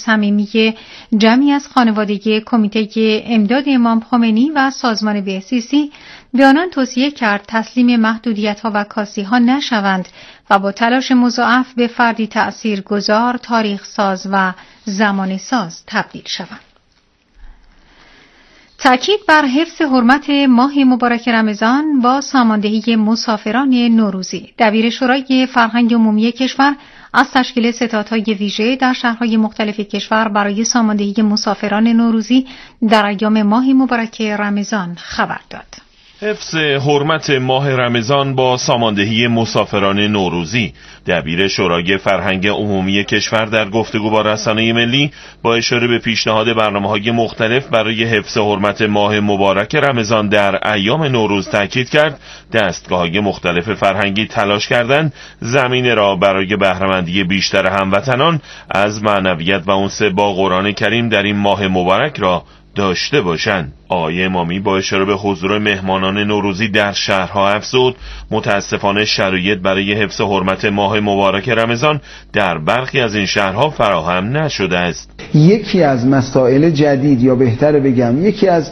صمیمی جمعی از خانواده کمیته امداد امام خمینی و سازمان بهسیسی به آنان توصیه کرد تسلیم محدودیت‌ها و کاستی‌ها نشوند و با تلاش مضاعف به فردی تأثیرگذار، تاریخ ساز و زمان ساز تبدیل شوند. تأکید بر حفظ حرمت ماه مبارک رمضان با ساماندهی مسافران نوروزی. دبیر شورای فرهنگ عمومی کشور از تشکیل ستادهای ویژه در شهرهای مختلف کشور برای ساماندهی مسافران نوروزی در ایام ماه مبارک رمضان خبر داد. حفظ حرمت ماه رمضان با ساماندهی مسافران نوروزی. دبیر شورای فرهنگ عمومی کشور در گفتگو با رسانه ملی با اشاره به پیشنهاد برنامه‌های مختلف برای حفظ حرمت ماه مبارک رمضان در ایام نوروز تاکید کرد دستگاه‌های مختلف فرهنگی تلاش کردند زمینه را برای بهره‌مندی بیشتر هموطنان از معنویت و انس با قرآن کریم در این ماه مبارک را داشته باشند. آقای امامی با اشاره به حضور مهمانان نوروزی در شهرها افزود متاسفانه شرایط برای حفظ حرمت ماه مبارک رمضان در برخی از این شهرها فراهم نشده است. یکی از مسائل جدید یا بهتر بگم یکی از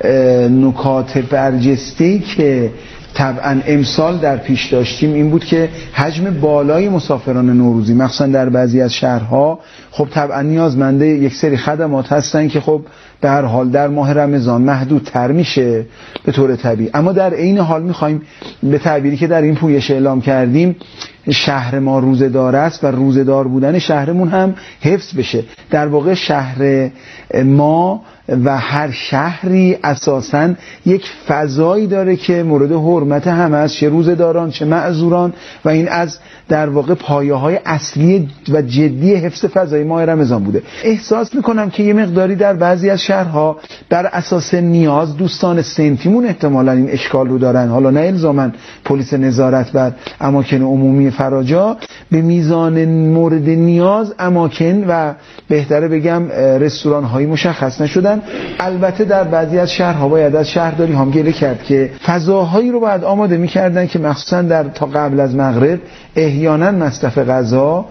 نکات برجسته‌ای که طبعا امسال در پیش داشتیم این بود که حجم بالای مسافران نوروزی مخصوصا در بعضی از شهرها خب طبعا نیازمنده یک سری خدمات هستن که خب به هر حال در ماه رمضان محدودتر میشه به طور طبیعی، اما در عین حال میخوایم به تعبیری که در این پویش اعلام کردیم شهر ما روزه‌دار است و روزه‌دار بودن شهرمون هم حفظ بشه. در واقع شهر ما و هر شهری اساساً یک فضایی داره که مورد حرمت همه است، چه روزه‌داران چه معذوران، و این از در واقع پایه‌های اصلی و جدی حفظ فضای ماه رمضان بوده. احساس میکنم که یه مقداری در بعضی از شهرها بر اساس نیاز دوستان سنفیمون احتمالاً این اشکال رو دارن، حالا نه الزاماً پلیس نظارت بر اماکن عمومی فراجا، به میزان مورد نیاز اماکن و بهتره بگم رستوران هایی مشخص نشدن. البته در بعضی از شهرها باید از شهرداری هم گله کرد که فضاهایی رو باید آماده می‌کردن که مخصوصا در تا قبل از مغرب احیانا مصرف غذا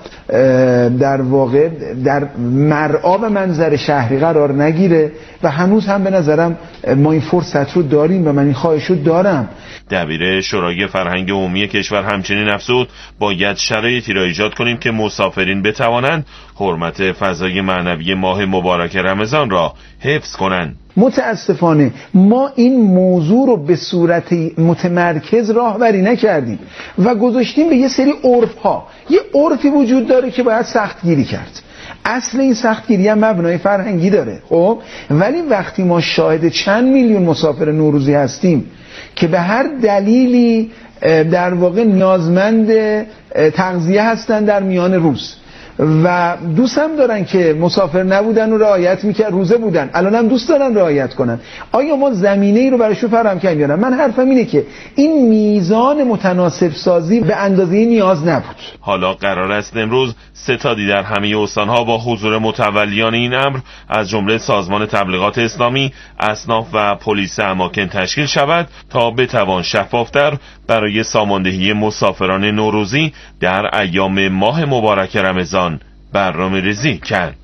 در واقع در مرعا و منظر شهری قرار نگیره و هنوز هم به نظرم ما این فرصت رو داریم و من این خواهش رو دارم. دبیر شورای فرهنگ عمومی کشور همچنین افزود باید شرایطی را ایجاد کنیم که مسافرین بتوانند حرمت فضای معنوی ماه مبارک رمضان را حفظ کنند. متاسفانه ما این موضوع رو به صورت متمرکز راهبری نکردیم و گذاشتیم به یه سری عرف‌ها. یه عرفی وجود داره که باید سختگیری کرد. اصل این سختگیری هم مبنای فرهنگی داره، خب ولی وقتی ما شاهد چند میلیون مسافر نوروزی هستیم که به هر دلیلی در واقع نیازمند تغذیه هستن در میان روز و دوست هم دارن که مسافر نبودن و رعایت میکرد روزه بودن، الان هم دوست دارن رعایت کنن، آیا ما زمینه ای رو براشون فراهم کردیم یا نه؟ من حرفم اینه که این میزان متناسب سازی به اندازه نیاز نبود. حالا قرار است امروز ستادی در همه استانها با حضور متولیان این امر از جمله سازمان تبلیغات اسلامی، اصناف و پلیس اماکن تشکیل شود تا بتوان شفافتر برای ساماندهی مسافران نوروزی در ایام ماه مبارک رمضان برنامه‌ریزی کرد.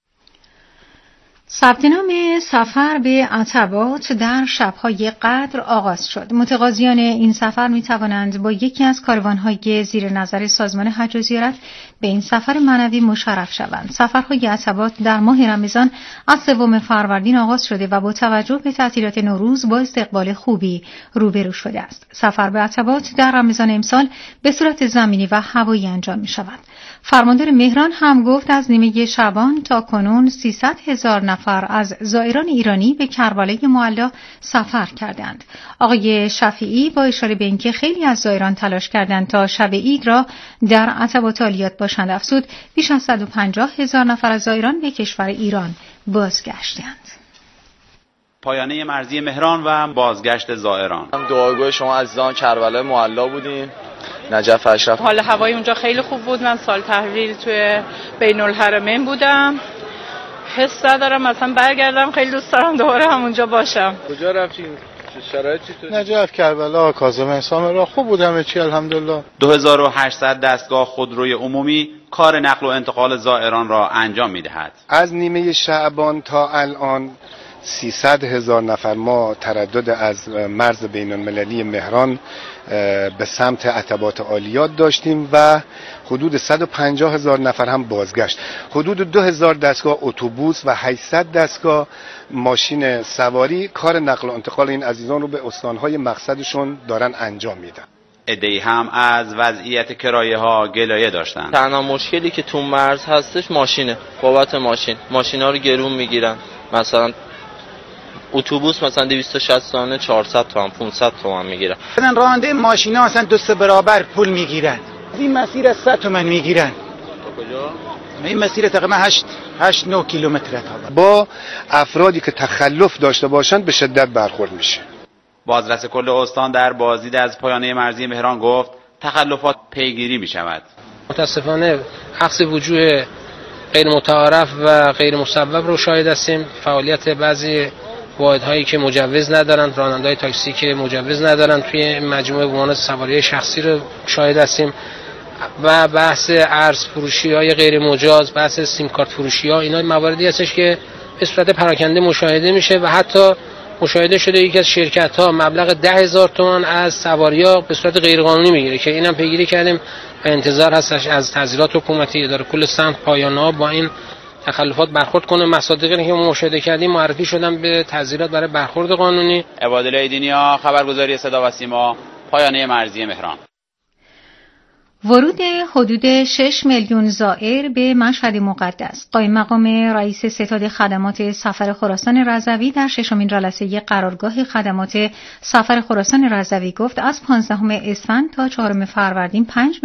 ثبت نام سفر به عتبات در شب‌های قدر آغاز شد. متقاضیان این سفر می توانند با یکی از کاروان‌های زیر نظر سازمان حج و زیارت به این سفر معنوی مشرف شوند. سفرهای عتبات در ماه رمضان از 3 فروردین آغاز شده و با توجه به تعطیلات نوروز با استقبال خوبی روبرو شده است. سفر به عتبات در رمضان امسال به صورت زمینی و هوایی انجام می شود. فرماندار مهران هم گفت از نیمه شعبان تا کنون 300,000 نفر از زائران ایرانی به کربلای معلا سفر کردند. آقای شفیعی با اشاره به اینکه خیلی از زائران تلاش کردند تا شب عید را در عتبات عالیات باشند افزود بیش از 150,000 نفر از زائران به کشور ایران بازگشتند. پایانه مرزی مهران و بازگشت زائران. دعاگوی شما عزیزان کربلای معلا بودیم، نجف اشرف. حال هوای اونجا خیلی خوب بود. من سال تحویل توی بین الحرمین بودم. حس دارم مثلا برگردم، خیلی دوست دارم دوباره همونجا باشم. کجا رفتین؟ شرایط چطور؟ نجف، کربلا، کاظم، سامرا خوب بود همه چی الحمدلله. 2800 دستگاه خودروی عمومی کار نقل و انتقال زائران را انجام می‌دهد. از نیمه شعبان تا الان 300,000 نفر ما تردد از مرز بین‌المللی مهران به سمت عتبات عالیات داشتیم و حدود 150,000 نفر هم بازگشت. حدود 2000 دستگاه اتوبوس و 800 دستگاه ماشین سواری کار نقل و انتقال این عزیزان رو به استانهای مقصدشون دارن انجام میدن. عده‌ای هم از وضعیت کرایه‌ها گلایه داشتند. تنها مشکلی که تو مرز هستش ماشینه، بابت ماشینا رو گرون میگیرن. مثلا اتوبوس مثلا 260 تومن 400 تومن 500 تومن میگیرن. راننده ماشینا اصلا 2 برابر پول میگیرن. این مسیر 100 تومن میگیرن. کجا؟ این مسیر تقریبا 8-9 کیلومتره. با افرادی که تخلف داشته باشند به شدت برخورد میشه. بازرس کل استان در بازدید از پایانه مرزی مهران گفت تخلفات پیگیری میشود. متاسفانه عکس وجوه غیر متعارف و غیر مسبب رو شاهد هستیم. فعالیت بعضی واحدهایی که مجوز ندارن، راننده‌های تاکسی که مجوز ندارن توی مجموعه عنوان سواری شخصی رو شاهد هستیم و بحث ارز فروشی‌های غیر مجاز، بحث سیم کارت فروشی‌ها، اینا مواردی هستش که به صورت پراکنده مشاهده میشه و حتی مشاهده شده یکی از شرکت‌ها مبلغ 10,000 تومان از سواری‌ها به صورت غیرقانونی میگیره که اینم پیگیری کردیم و انتظار هستش از تحصیلات حکومتی اداره کل سمت پایان‌ها با این تخلفات برخورد کنه. مصادیقی که ما مشاهده کردیم معرفی شدن به تحصیلات برای برخورد قانونی. عبادالله دینیا، خبرگزاری صدا و سیما، پایانه مرزی مهران. ورود حدود 6 میلیون زائر به مشهد مقدس. قائم مقام رئیس ستاد خدمات سفر خراسان رضوی در ششمین جلسه قرارگاه خدمات سفر خراسان رضوی گفت از 15 اسفند تا 4 فروردین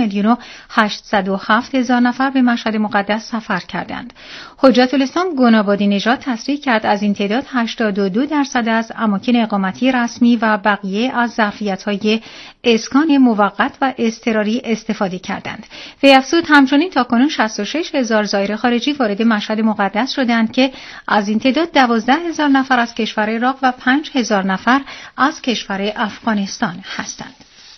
5,807,000 نفر به مشهد مقدس سفر کردند. حجت الاسلام گنابادی نژاد تصریح کرد از این تعداد 82% از اماکن اقامتی رسمی و بقیه از ظرفیت‌های اسکان موقت و اضطراری استفاده کردند. وی افزود همچنین تاکنون 66,000 زائر خارجی وارد مشهد مقدس شدند که از این تعداد 12,000 نفر از کشور عراق و 5,000 نفر از کشور افغانستان هستند.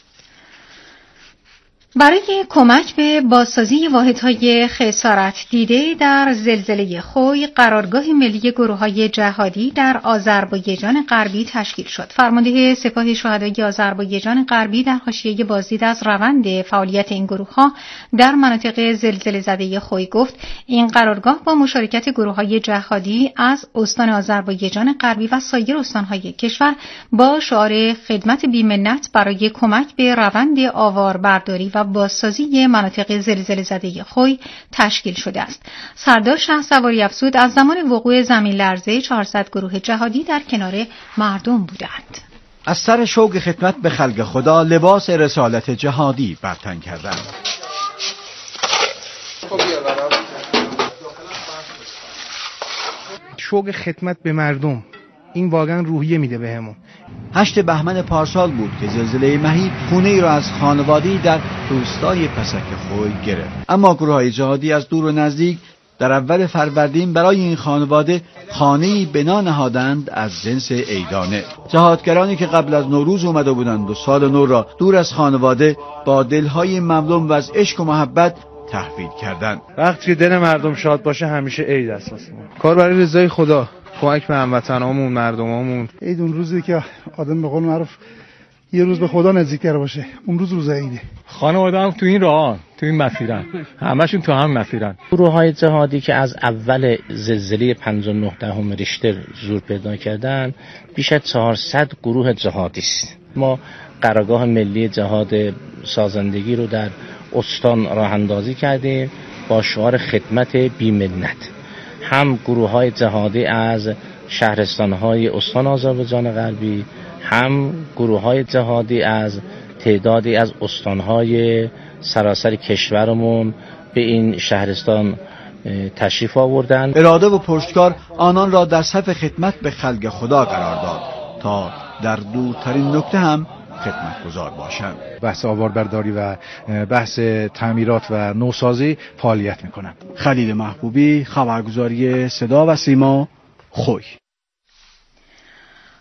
برای کمک به بازسازی واحدهای خسارت دیده در زلزله خوی، قرارگاه ملی گروه‌های جهادی در آذربایجان غربی تشکیل شد. فرمانده سپاه شهدای آذربایجان غربی در حاشیه بازدید از روند فعالیت این گروه‌ها در مناطق زلزله زده خوی گفت این قرارگاه با مشارکت گروه‌های جهادی از استان آذربایجان غربی و سایر استان‌های کشور با شعار خدمت بی‌منت برای کمک به روند آواربرداری و بازسازی مناطق زلزله زده خوی تشکیل شده است. سردار شهسواری افزود از زمان وقوع زمین لرزه 400 گروه جهادی در کنار مردم بودند. از سر شوق خدمت به خلق خدا لباس رسالت جهادی بر تن کردند. شوق خدمت به مردم این واقعا روحیه میده بهمون. 8 بهمن پارسال بود که زلزله مهیب خونه‌ای را از خانواده‌ای در روستای پسک خوی گرفت. اما گروه‌های جهادی از دور و نزدیک در اول فروردین برای این خانواده خانه‌ای بنا نهادند از جنس عیدانه. جهادگرانی که قبل از نوروز اومده بودند و سال نو را دور از خانواده با دل‌های مملو و از عشق و محبت تحویل کردند. وقتی که دل مردم شاد باشه همیشه عید است. کار برای رضای خدا، کمک به هموطنامون، مردمامون. عید اون روزی که آدم به قول معروف یه روز به خدا نزدیک‌تر باشه، اون روز عیده. خانواده هم تو این راهن، تو این مسیرن، همشون تو هم مسیرن. گروه‌های جهادی که از اول زلزله 5.9 ریشتر زور پیدا کردن بیش از 400 گروه جهادی است. ما قرارگاه ملی جهاد سازندگی رو در استان راه اندازی کردیم با شعار خدمت بی‌منت. هم گروه‌های جهادی از شهرستان‌های استان آذربایجان غربی، هم گروه‌های جهادی از تعدادی از استان‌های سراسر کشورمون به این شهرستان تشریف آوردند. اراده و پشتکار آنان را در صف خدمت به خلق خدا قرار داد تا در دورترین نکته هم خدمتگزار باشند. بحث آواربرداری و بحث تعمیرات و نوسازی فعالیت میکنند. خلیل محبوبی، خبرگزاری صدا و سیما، خوی.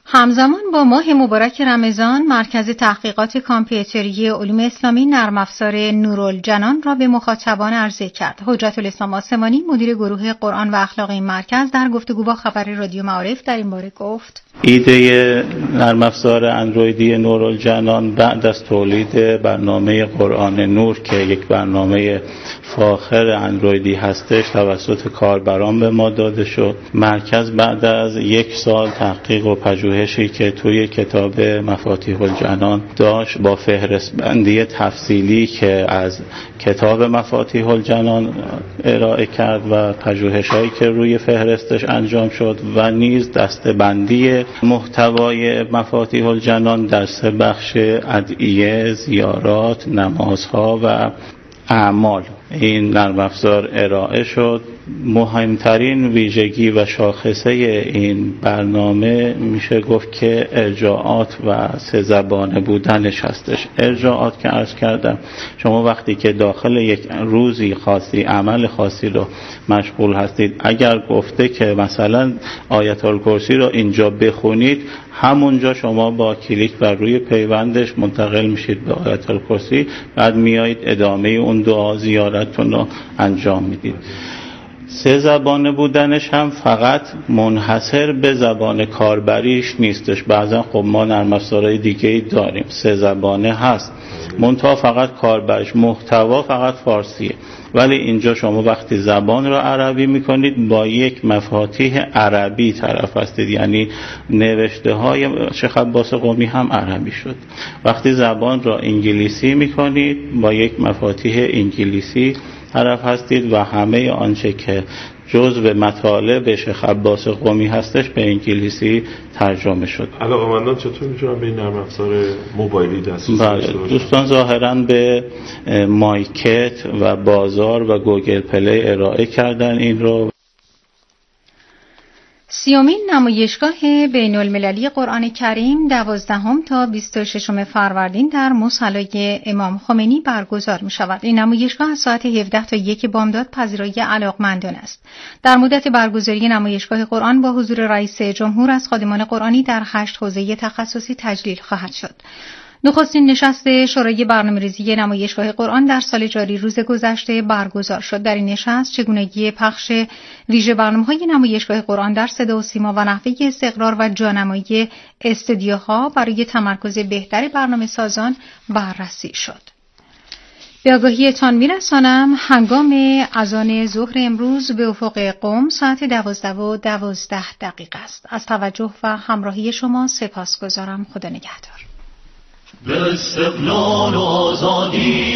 همزمان با ماه مبارک رمضان، مرکز تحقیقات کامپیوتری علوم اسلامی نرم افزار نورالجنان را به مخاطبان عرضه کرد. حجت الاسلام آسمانی، مدیر گروه قرآن و اخلاق این مرکز، در گفتگو با خبر رادیو معارف در این باره گفت: ایده نرم افزار اندرویدی نورالجنان بعد از تولید برنامه قرآن نور که یک برنامه فاخر اندرویدی هستش توسط کاربران به ما داده شد. مرکز بعد از 1 سال تحقیق و پژوهشی که توی کتاب مفاتیح الجنان داشت، با فهرست بندی تفصیلی که از کتاب مفاتیح الجنان ارائه کرد و پژوهش‌هایی که روی فهرستش انجام شد و نیز دسته‌بندی محتوای مفاتیح الجنان در 3 بخش: ادعیه، زیارات، نمازها و اعمال، این نرم افزار ارائه شد. مهمترین ویژگی و شاخصه این برنامه میشه گفت که ارجاعات و 3 زبانه بودنش هستش. ارجاعات که عرض کردم، شما وقتی که داخل یک روزی خاصی عمل خاصی رو مشغول هستید، اگر گفته که مثلا آیت الکرسی رو اینجا بخونید، همونجا شما با کلیک بر روی پیوندش منتقل میشید به آیت الکرسی، بعد میایید ادامه اون دعا زیارتتون رو انجام میدید. 3 زبانه بودنش هم فقط منحصر به زبان کاربریش نیستش. بعضا خب ما نرم افزارهای دیگه‌ای داریم 3 زبانه هست، منتها فقط کاربرش، محتوا فقط فارسیه. ولی اینجا شما وقتی زبان رو عربی میکنید با یک مفاتیح عربی طرف هستید، یعنی نوشته های شیخ عباس قمی هم عربی شد. وقتی زبان رو انگلیسی میکنید با یک مفاتیح انگلیسی طرف هستید و همه آنچه که جزء مطالب شیخ عباس قمی هستش به انگلیسی ترجمه شد. علاقه‌مندان چطور میتونن به این نرم افزار موبایلی دسترسی داشته باشن؟ دوستان ظاهراً به مایکت و بازار و گوگل پلی ارائه کردن این رو. 30مین نمایشگاه بین‌المللی قرآن کریم 12 تا 26 فروردین در مصلی امام خمینی برگزار می شود. این نمایشگاه از ساعت 17 تا 1 بامداد پذیرای علاقمندان است. در مدت برگزاری نمایشگاه قرآن با حضور رئیس جمهور از خادمان قرآنی در 8 حوزه تخصصی تجلیل خواهد شد. نخستین نشست شورای برنامه‌ریزی نمایشگاه قرآن در سال جاری روز گذشته برگزار شد. در این نشست چگونگی پخش ویژه برنامه‌های نمایشگاه قرآن در صدا و سیما و نحوه استقرار و جانمایی استودیوها برای تمرکز بهتر برنامه‌سازان بررسی شد. به آگاهیتان می‌رسانم هنگام اذان ظهر امروز به افق قم ساعت 12:12 است. از توجه و همراهی شما سپاسگزارم. خدا نگهدار. به استقلال و آزادی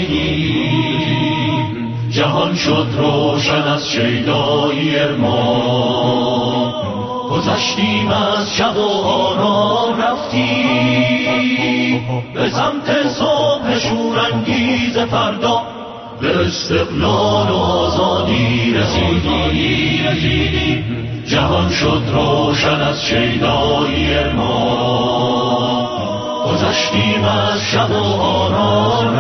رسیدیم، جهان شد روشن از شیدایی ارمان. گذشتیم از شب و آرام رفتیم به سمت صبح شورانگیز فردا. به استقلال و آزادی رسیدیم، جهان شد روشن از شیدایی ارمان. گذشتیم از شب و آرام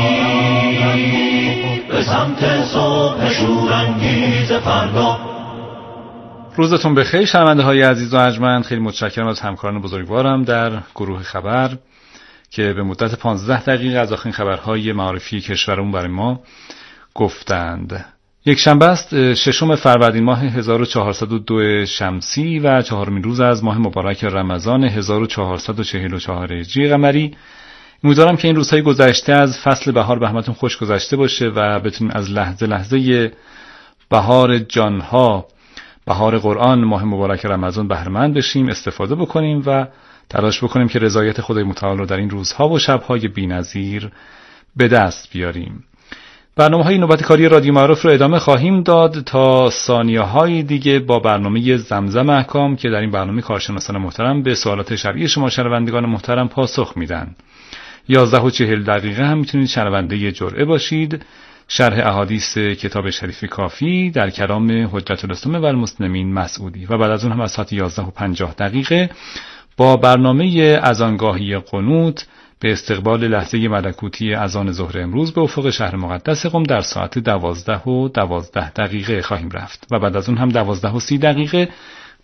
رفتیم به سمت صبح شورانگیز فردا. روزتون بخیر شنونده های عزیز و ارجمند. خیلی متشکرم از همکاران بزرگوارم در گروه خبر که به مدت 15 دقیقه از آخرین خبرهای معارفی کشورمون برای ما گفتند. یک شنبه است، 6 فروردین ماه 1402 شمسی و 4مین روز از ماه مبارک رمضان 1444 هجری قمری. امیدوارم که این روزهای گذشته از فصل بهار به همتون خوش گذشته باشه و بتونیم از لحظه لحظه بهار جانها، بهار قرآن، ماه مبارک رمضان بهره‌مند بشیم، استفاده بکنیم و تلاش بکنیم که رضایت خدای متعال رو در این روزها و شب‌های بی‌نظیر به دست بیاریم. برنامه‌های نوبت کاری رادیو معارف رو ادامه خواهیم داد تا ثانیه‌های دیگه با برنامه زمزم احکام که در این برنامه کارشناسان محترم به سوالات شرعی شما شنوندگان محترم پاسخ میدن. 11:40 هم میتونید شنونده جرعه باشید. شرح احادیث کتاب شریف کافی در کلام حجت الاسلام و المسلمین مسعودی و بعد از اون هم از ساعت 11:50 با برنامه اذانگاهی قنوت به استقبال لحظه ملکوتی اذان ظهر امروز به افق شهر مقدس قم در ساعت 12:12 خواهیم رفت و بعد از اون هم 12:30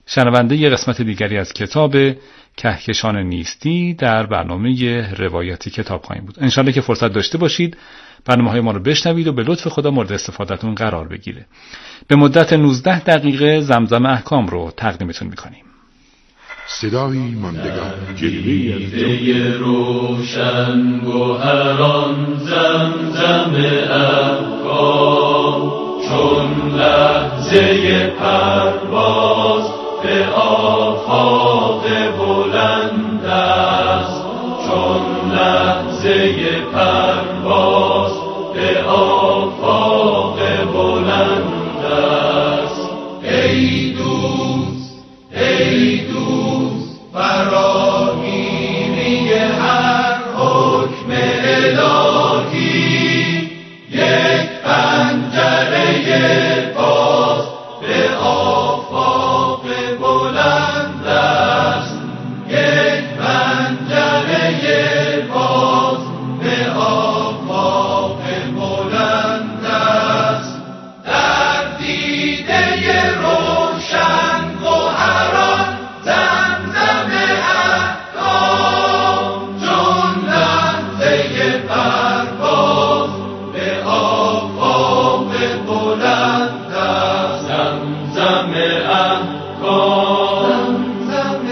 شنونده ی قسمت دیگری از کتاب کهکشان نیستی در برنامه روایتی کتاب خواهیم بود. انشالله که فرصت داشته باشید برنامه‌های ما رو بشنوید و به لطف خدا مورد استفادهتون قرار بگیره. به مدت 19 دقیقه زمزم احکام رو تقدیمتون می‌کنیم. صدایی ماندگار، جلوه‌ای از دیده روشن گوهران، زمزم احکام، چون لحظه پرواز به آفاق بلند است، چون لحظه پرواز به آفاق بلند است. ای دوست، ای دوست، فراگیری هر حکم الهی، یک پنجره باز به آفاق بلند است، یک پنجره باز به آفاق بلند است. در دیده روشن گوهران، زمزم احکام، چون لحظه پرواز به آفاق بلند است. زمزم احکام، زمزم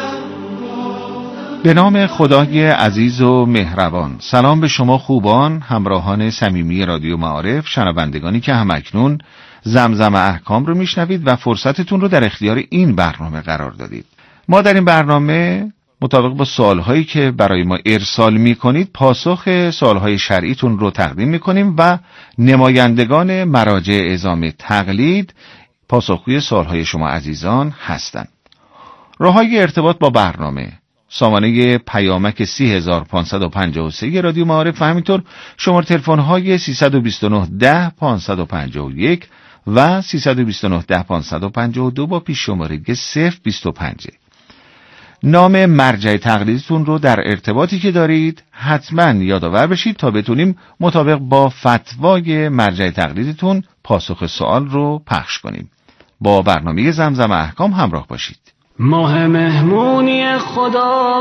به نام خدای عزیز و مهربان. سلام به شما خوبان، همراهان صمیمی رادیو معارف، شنوندگانی که همکنون زمزم احکام رو میشنوید و فرصتتون رو در اختیار این برنامه قرار دادید. ما در این برنامه مطابق با سوالهایی که برای ما ارسال میکنید پاسخ سوالهای شرعیتون رو تقدیم میکنیم و نمایندگان مراجع اعزام تقلید پاسخگوی سوالهای شما عزیزان هستند. راههای ارتباط با برنامه: سامانه پیامک 30553 رادیو معارف و همینطور شماره تلفن‌های 329 10 551 و 329 10 552 با پیش شماره 025. نام مرجع تقلیدتون رو در ارتباطی که دارید حتما یادآور بشید تا بتونیم مطابق با فتوای مرجع تقلیدتون پاسخ سوال رو پخش کنیم. با برنامه زمزم احکام همراه باشید. ماه مهمونی خداست،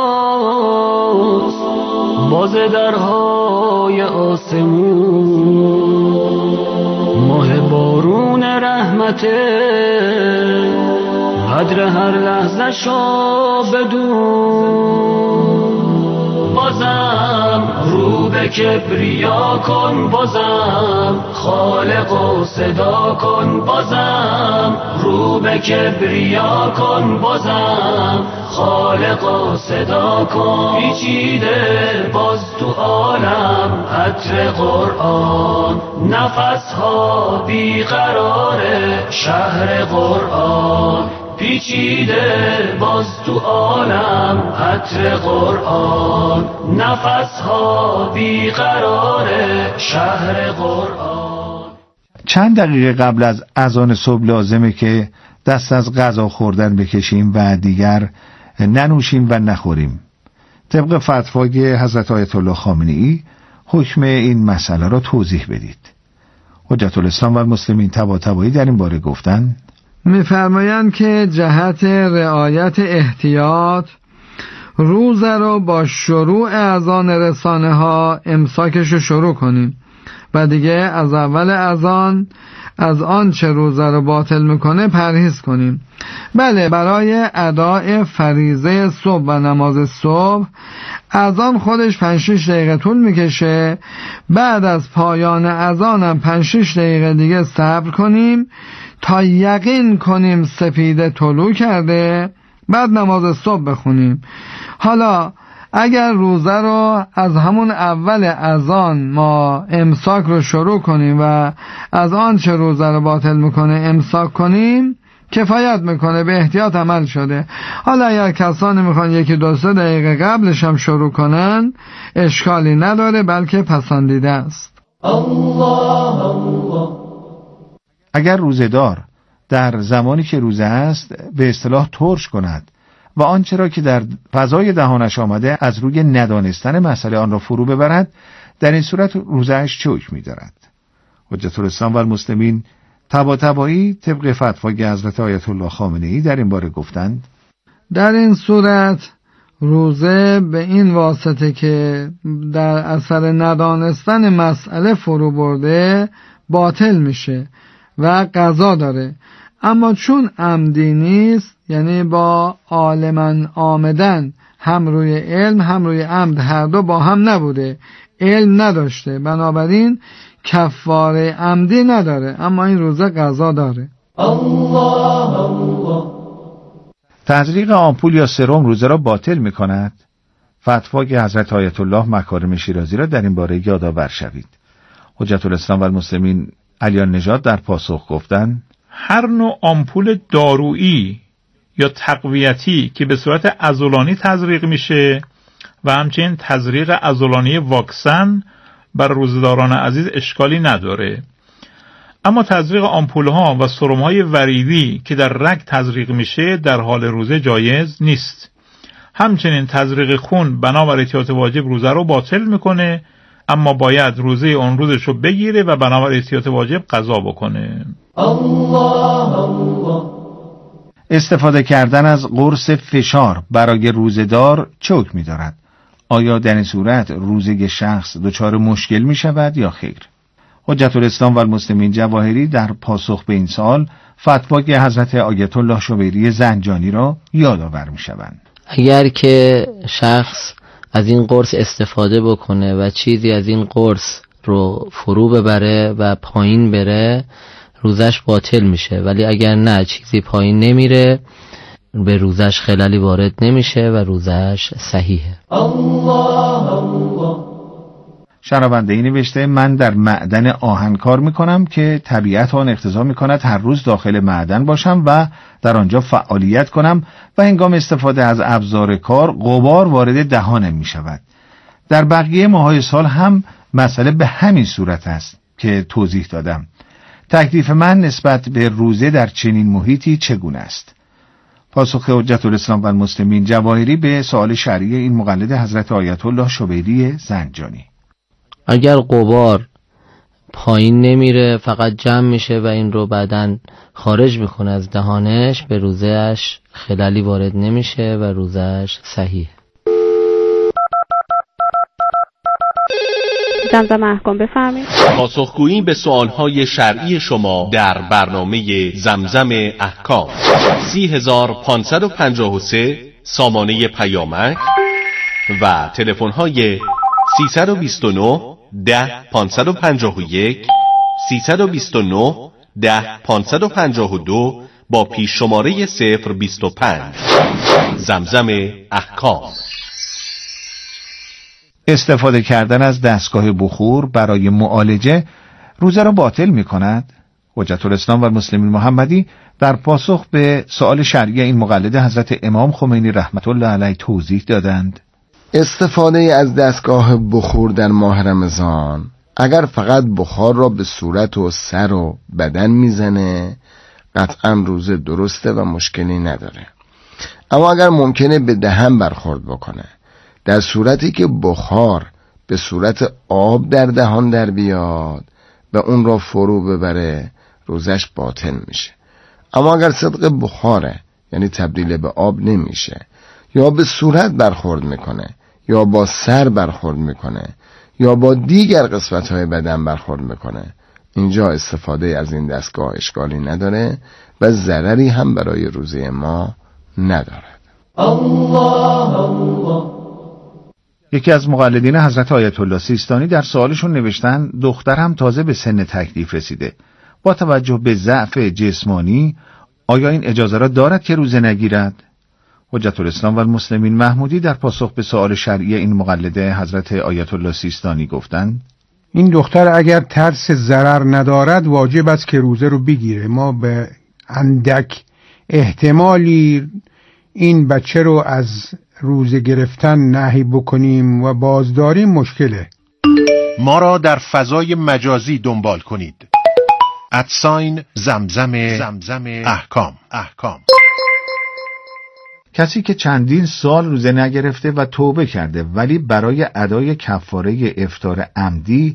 باز درهای آسمون، ماه بارون رحمته، قدر هر لحظه شو بدون. بازم رو به کبریا کن، بازم خالق و صدا کن، بازم رو به کبریا کن، بازم خالق و صدا کن. پیچیده باز تو عالم عطر قرآن، نفسها بیقراره شهر قرآن. پیچیده باز تو عالم عطر قرآن، نفسها بیقراره شهر قرآن. چند دقیقه قبل از اذان صبح لازمه که دست از غذا خوردن بکشیم و دیگر ننوشیم و نخوریم. طبق فتوای حضرت آیت الله خامنه‌ای حکم این مسئله را توضیح بدید. حجت الاسلام و المسلمین طباطبایی در این باره گفتن می‌فرمایند که جهت رعایت احتیاط روزه رو با شروع اذان رسانه ها امساکش رو شروع کنیم و دیگه از اول اذان از آنچه روزه رو باطل میکنه پرهیز کنیم. بله، برای اداء فریضه صبح و نماز صبح اذان خودش 5-6 دقیقه طول میکشه. بعد از پایان اذان هم 5-6 دقیقه دیگه صبر کنیم تا یقین کنیم سپیده طلوع کرده، بعد نماز صبح بخونیم. حالا اگر روزه رو از همون اول اذان ما امساک رو شروع کنیم و از آن چه روزه رو باطل میکنه امساک کنیم کفایت میکنه، به احتیاط عمل شده. حالا اگر کسانی میخوان 1-2-3 دقیقه قبلش هم شروع کنن اشکالی نداره، بلکه پسندیده است. الله الله. اگر روزه‌دار در زمانی که روزه است به اصطلاح ترش کند و آنچه را که در فضای دهانش آمده از روی ندانستن مسئله آن را فرو ببرد، در این صورت روزه‌اش چه حکمی دارد؟ حجت الاسلام و المسلمین طباطبایی طبق فتوای حضرت آیت الله خامنه‌ای در این باره گفتند در این صورت روزه به این واسطه که در اثر ندانستن مسئله فرو برده باطل میشه و قضا داره، اما چون عمدی نیست، یعنی با عالماً آمدن، هم روی علم هم روی عمد هر دو با هم نبوده، علم نداشته، بنابراین کفاره عمدی نداره، اما این روزه قضا داره. الله الله. تزریق آمپول یا سرم روزه را باطل می کند؟ فتوای حضرت آیت الله مکارم شیرازی را در این باره یادآور شوید. حجت الاسلام و المسلمین علیان نژاد در پاسخ گفتند هر نوع آمپول دارویی یا تقویتی که به صورت عضلانی تزریق میشه و همچنین تزریق عضلانی واکسن بر روزداران عزیز اشکالی نداره، اما تزریق آمپول‌ها و سرم‌های وریدی که در رگ تزریق میشه در حال روزه جایز نیست. همچنین تزریق خون بنابر احتیاط واجب روزه رو باطل میکنه، اما باید روزه اون روزش رو بگیره و بنابر احتیاط واجب قضا بکنه. الله الله. استفاده کردن از قرص فشار برای روزه‌دار چه حکمی دارد؟ آیا در این صورت روزه شخص دچار مشکل می شود یا خیر؟ حجت الاسلام و المسلمین جواهری در پاسخ به این سوال فتوای حضرت آیت الله شبیری زنجانی را یادآور می شوند. اگر که شخص از این قرص استفاده بکنه و چیزی از این قرص رو فرو ببره و پایین بره، روزش باطل میشه، ولی اگر نه چیزی پایین نمیره، به روزش خلالی وارد نمیشه و روزش صحیحه. الله الله. شنونده این نوشته من در معدن آهن کار میکنم که طبیعت آن اقتضا میکند هر روز داخل معدن باشم و در آنجا فعالیت کنم و هنگام استفاده از ابزار کار غبار وارد دهانم میشود. در بقیه ماهای سال هم مسئله به همین صورت است که توضیح دادم. تکلیف من نسبت به روزه در چنین محیطی چگونه است؟ پاسخ حجت الاسلام و المسلمین جواهری به سوال شرعی این مقلد حضرت آیت الله شبیری زنجانی: اگر غبار پایین نمیره، فقط جمع میشه و این رو بعداً خارج میکنه از دهانش، به روزهش خلالی وارد نمیشه و روزهش صحیح. زمزم احکام بفرمایید. پاسخگویی به سوالهای شرعی شما در برنامه زمزم احکام 30553 سامانه پیامک و تلفن‌های 329 10 551 329 10 552 با پیش شماره 025. زمزم احکام. استفاده کردن از دستگاه بخور برای معالجه روزه را باطل می کند؟ حجت الاسلام و المسلمین محمدی در پاسخ به سوال شرعی این مقلد حضرت امام خمینی رحمت الله علیه توضیح دادند: استفاده از دستگاه بخور در ماه رمضان اگر فقط بخار را به صورت و سر و بدن میزنه قطعا روزه درسته و مشکلی نداره، اما اگر ممکنه به دهن برخورد بکنه، در صورتی که بخار به صورت آب در دهان در بیاد و اون را فرو ببره، روزش باطل میشه. اما اگر صدق بخاره، یعنی تبدیل به آب نمیشه، یا به صورت برخورد میکنه، یا با سر برخورد میکنه، یا با دیگر قسمت‌های بدن برخورد میکنه، اینجا استفاده از این دستگاه اشکالی نداره و ضرری هم برای روزه ما ندارد. الله الله. یکی از مقلدین حضرت آیت الله سیستانی در سوالشون نوشتن دخترم تازه به سن تکلیف رسیده، با توجه به ضعف جسمانی آیا این اجازه را دارد که روزه نگیرد؟ حجت الاسلام و المسلمین محمودی در پاسخ به سوال شرعی این مقلد حضرت آیت الله سیستانی گفتند: این دختر اگر ترس ضرر ندارد واجب است که روزه رو بگیره. ما به اندک احتمالی این بچه رو از روزه گرفتن نهی بکنیم و بازداریم مشکله. ما را در فضای مجازی دنبال کنید. @زمزم احکام. کسی که چندین سال روزه نگرفته و توبه کرده ولی برای ادای کفاره افطار عمدی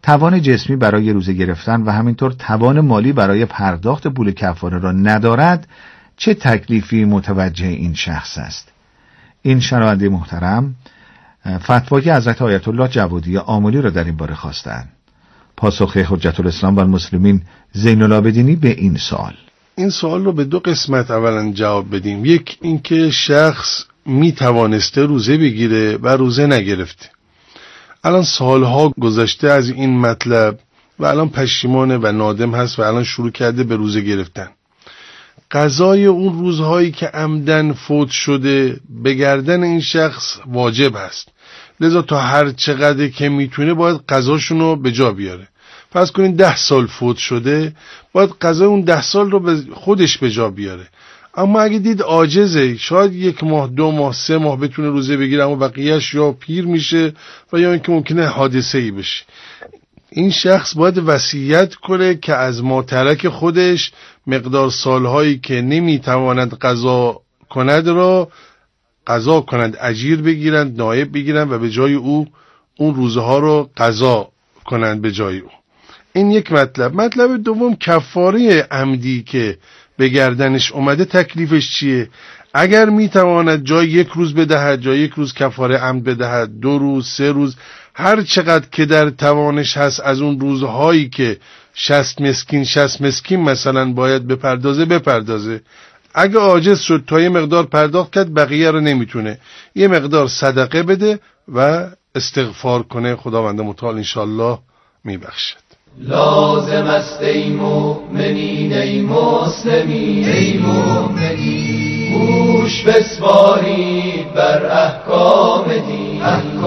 توان جسمی برای روزه گرفتن و همینطور توان مالی برای پرداخت پول کفاره را ندارد، چه تکلیفی متوجه این شخص است؟ این شنونده محترم فتوای حضرت آیت الله جوادی آملی را در این باره خواستند. پاسخ حجت الاسلام و المسلمین زین العابدینی به این سوال: این سوال رو به دو قسمت اولا جواب بدیم. یک اینکه شخص می توانسته روزه بگیره و روزه نگرفته. الان سالها گذشته از این مطلب و الان پشیمانه و نادم هست و الان شروع کرده به روزه گرفتن. قضای اون روزهایی که عمدن فوت شده به گردن این شخص واجب هست، لذا تا هر چقدر که میتونه باید قضاشونو به جا بیاره. فرض کنین 10 سال فوت شده، باید قضای اون 10 سال رو به خودش به جا بیاره. اما اگه دید عاجزه، شاید 1 ماه 2 ماه 3 ماه بتونه روزه بگیره، اما بقیهش یا پیر میشه و یا اینکه ممکنه حادثه ای بشه، این شخص باید وصیت کنه که از ماترک خودش مقدار سالهایی که نمیتواند قضا کند را قضا کنند، اجیر بگیرند، نایب بگیرند و به جای او اون روزه ها رو قضا کنند به جای او. این یک مطلب. مطلب دوم، کفاره عمدی که به گردنش اومده تکلیفش چیه؟ اگر میتواند جای 1 روز بدهد، جای 1 روز کفاره عمد بدهد، 2 روز 3 روز، هر چقدر که در توانش هست از اون روزهایی که 60 مسکین مثلا باید بپردازه. اگه عاجز شد تا یه مقدار پرداخت کرد، بقیه رو نمیتونه، یه مقدار صدقه بده و استغفار کنه، خداوند متعال انشالله میبخشد. لازم است ای مؤمنین ای مسلمین ای مؤمنین، گوش بسپارید بر احکام دین،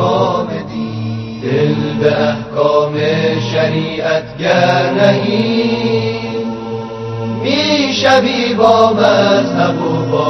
دل به احکام شریعت گر نهی، میشوی با مذهب و با